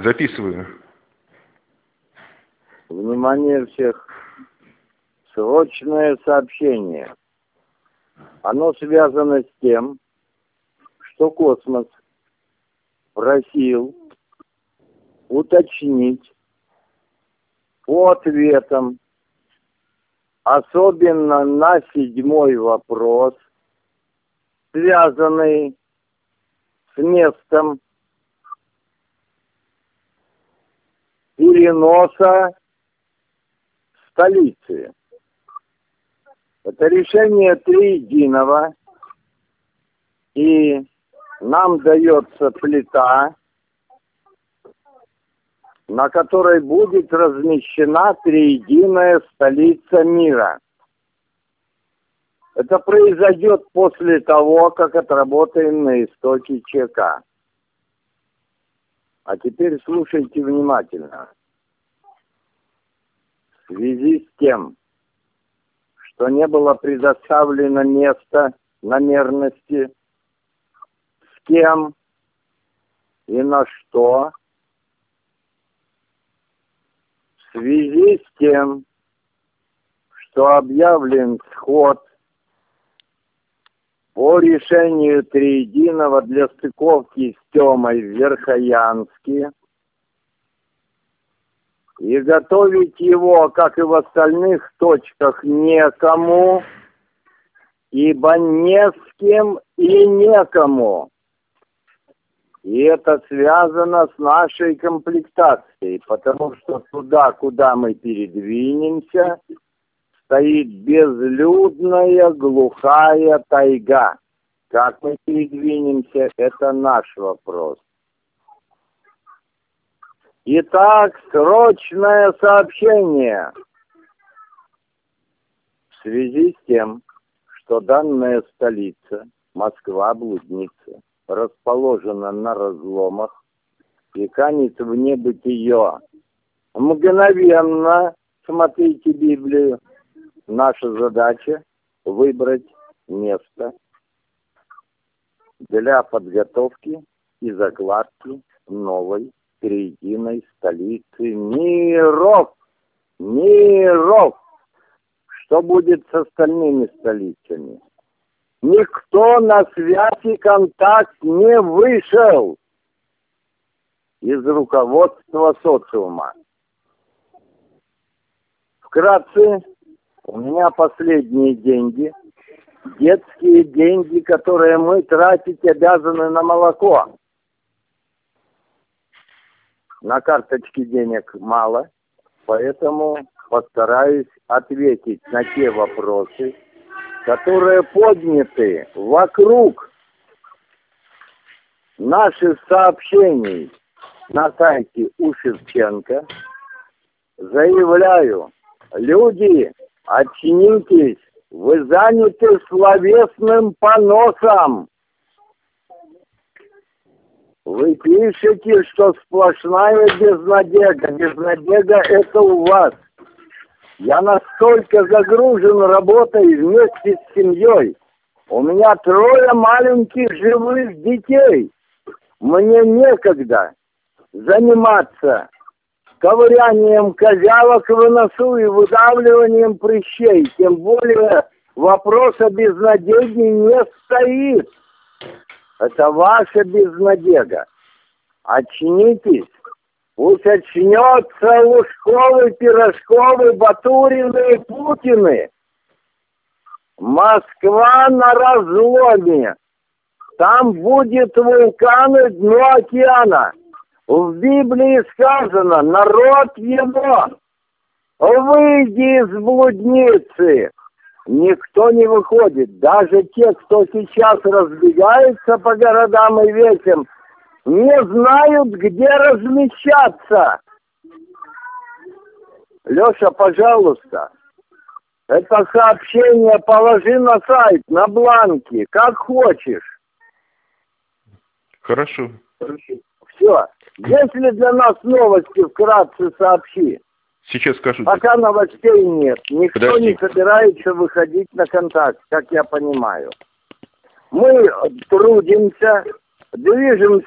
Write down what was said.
Записываю. Внимание всех. Срочное сообщение. Оно связано с тем, что космос просил уточнить по ответам, особенно на 7-й вопрос, связанный с местом переноса столицы. Это решение триединого, и нам дается плита, на которой будет размещена триединая столица мира. Это произойдет после того, как отработаем на истоке ЧК. А теперь слушайте внимательно. В связи с тем, что не было предоставлено место намерности, с кем и на что, в связи с тем, что объявлен сход по решению триединого для стыковки с Тёмой в Верхоянске, и готовить его, как и в остальных точках, некому, ибо не с кем и некому. И это связано с нашей комплектацией, потому что туда, куда мы передвинемся, стоит безлюдная глухая тайга. Как мы передвинемся, это наш вопрос. Итак, срочное сообщение. В связи с тем, что данная столица, Москва-блудница, расположена на разломах и канет в небытие мгновенно, смотрите Библию, наша задача выбрать место для подготовки и закладки новой триединой столицы миров. Миров! Что будет с остальными столицами? Никто на связь и контакт не вышел из руководства социума. Вкратце, у меня последние деньги, детские деньги, которые мы тратить обязаны на молоко. На карточке денег мало, поэтому постараюсь ответить на те вопросы, которые подняты вокруг наших сообщений на сайте у Шевченко. Заявляю, люди, очнитесь, вы заняты словесным поносом. Вы пишете, что сплошная безнадега. Безнадега это у вас. Я настолько загружен работой вместе с семьей. У меня 3 маленьких живых детей. Мне некогда заниматься ковырянием козявок в носу и выдавливанием прыщей. Тем более вопрос о безнадеге не стоит. Это ваша безнадега. Очнитесь. Пусть очнется Лужковы, Пирожковы, Батурины и Путины. Москва на разломе. Там будет вулкан и дно океана. В Библии сказано, народ его, выйди из блудницы. Никто не выходит. Даже те, кто сейчас разбегается по городам и весям, не знают, где размещаться. Леша, пожалуйста, это сообщение положи на сайт, на бланке, как хочешь. Хорошо. Все. Если для нас новости, вкратце сообщи. Сейчас скажу. Пока новостей нет. Никто Подожди. не собирается выходить на контакт, как я понимаю. Мы трудимся, движемся